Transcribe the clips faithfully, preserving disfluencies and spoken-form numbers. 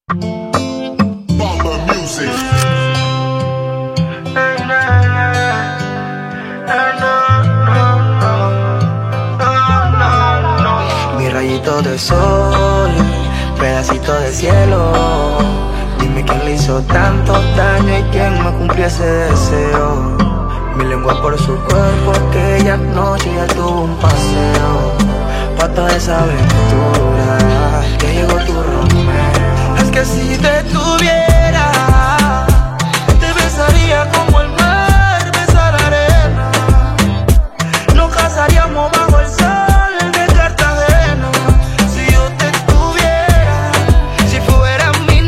Bomba Music. Mi rayito de sol, pedacito de cielo. Dime quién le hizo tanto daño y quién me cumplió ese deseo. Mi lengua por su cuerpo, aquella noche ya tuvo un paseo. Pa' toda esa aventura, que llegó tu Romeo. Es que si te tuviera, te besaría como el mar besa la arena. Nos casaríamos bajo el sol de Cartagena. Si yo te tuviera, si fuera mi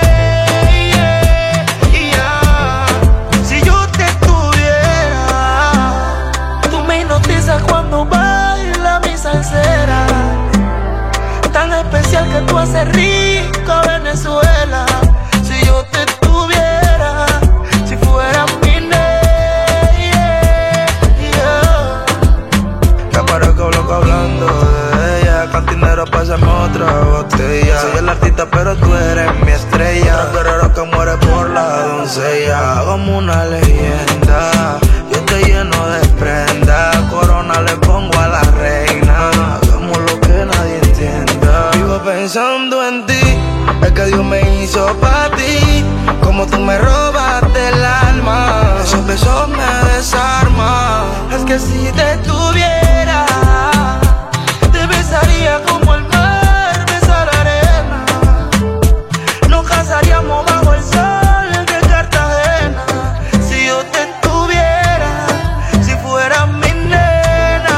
ney, yeah. Si yo te tuviera, tú me hipnotizas cuando baila mi salsera. Tan especial que tú haces rico Venezuela. Si yo te tuviera, si fuera mi ney, yeah. Ya parezco loco hablando de ella. Cantinero, pásame otra botella. Soy el artista pero tú eres mi estrella. Un guerrero que muere por la doncella. Como una leyenda, yo te lleno de prenda. Corona le pongo a la reina. Hagamos lo que nadie entienda. Vivo pensando en ti, es que Dios me hizo pa' ti. Como tú me robaste el alma, esos besos me desarman. Es que si te tuviera, te besaría como el mar besa la arena. Nos casaríamos bajo el sol de Cartagena. Si yo te tuviera, si fuera mi nena,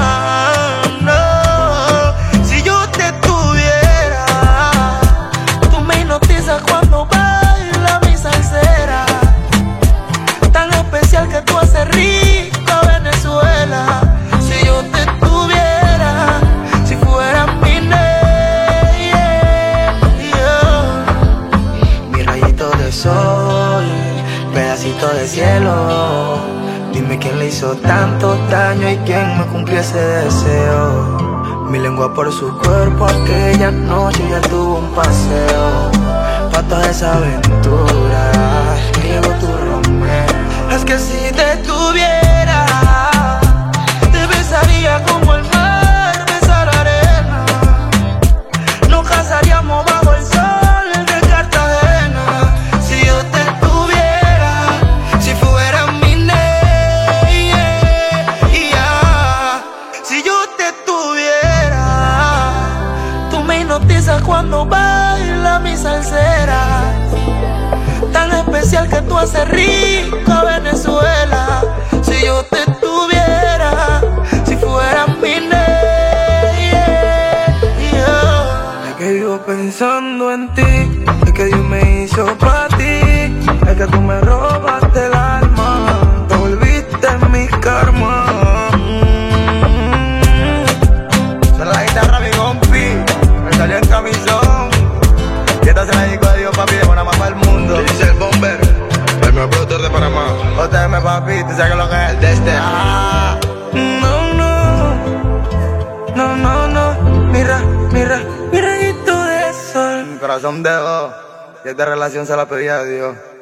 no. Si yo te tuviera, tú me hipnotizas cuando baila mi salsera. Tan especial que tú haces rico Venezuela. Si yo te tuviera, si fuera mi ney, yeah. Mi rayito de sol, pedacito de cielo. Dime quién le hizo tanto daño y quién me cumplió ese deseo. Mi lengua por su cuerpo, aquella noche ya tuvo un paseo. Pa' toda esa aventura, que llegó tu Romeo. Es que si te tuviera, te besaría como el mar besa la arena. Nos casaríamos bajo el sol de Cartagena. Si yo te tuviera, si fuera mi ney, yeah. Si yo te tuviera, tú me hipnotizas cuando baila mi salsera. Tan especial que tú haces rico Venezuela. Si yo te tuviera, si fuera mi ney, yeah. Es que vivo pensando en ti, es que Dios me hizo pa' ti. Es que tú me robaste el alma, te volviste mi karma. Esa es la guitarra, mi compi, me salió en camisón. Y esta se la dedico a Dios, papi, de Panamá para el mundo. ¿Qué dice el bomber? El mejor productor de Panamá. O T M, papi, tú sabes lo que es el de este. Ah. No, no, no, no, no. Mira, mira, mi rayito de sol. Mi corazón de oro, y esta relación se la pedí a Dios.